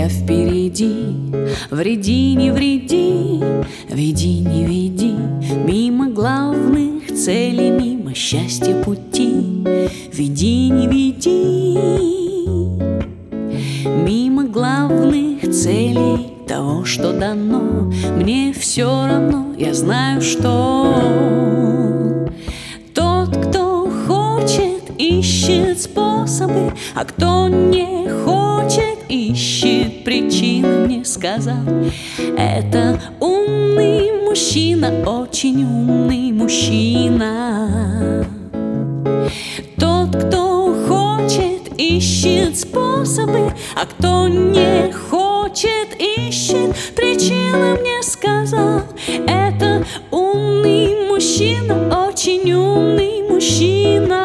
я впереди. Вреди, не вреди, веди, не веди, мимо главных целей, мимо счастья пути. Веди, не веди, мимо главных целей, того, что дано. Мне все равно, я знаю, что тот, кто хочет, ищет способы, а кто не хочет, ищет причины. Мне сказал, это умный мужчина, очень умный мужчина. Тот, кто хочет, ищет способы, а кто не хочет, ищет причины. Мне сказал, это умный мужчина, очень умный мужчина.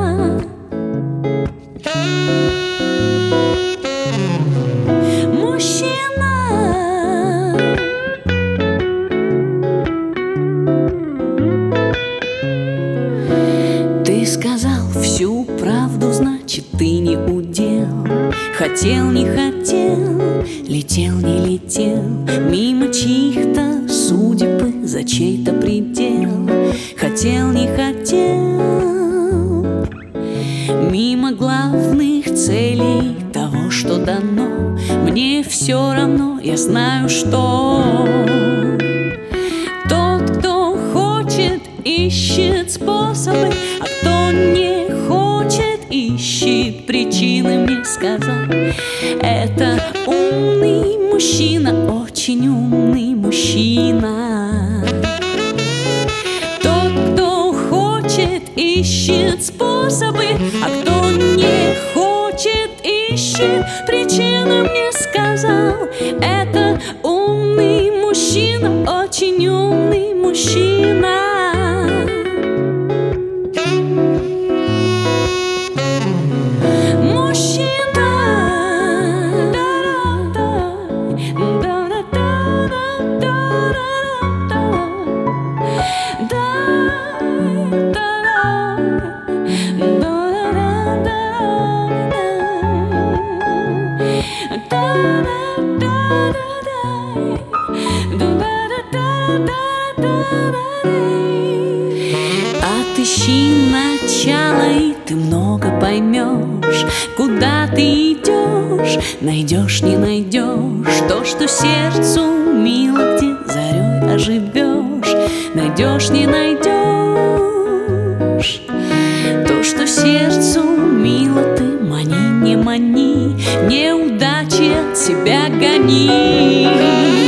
Ты сказал всю правду, значит, ты не удел. Хотел, не хотел, летел, не летел, мимо чьих-то судеб, за чей-то предел. Хотел, не хотел, мимо главных целей, того, что дано. Мне все равно, я знаю, что тот, кто хочет, ищет способы, а кто не хочет, ищет причины. Мне сказал, это умный мужчина, очень умный мужчина. Тот, кто хочет, ищет способы, а кто не хочет, ищет причины. Мне сказал, это умный мужчина, очень умный мужчина. Отыщи начало, и ты много поймешь. Куда ты идешь, найдешь, не найдешь то, что сердцу мило, где зарей оживешь. Найдешь, не найдешь то, что сердцу мило. Ты мани, не мани, неудачи от себя гони.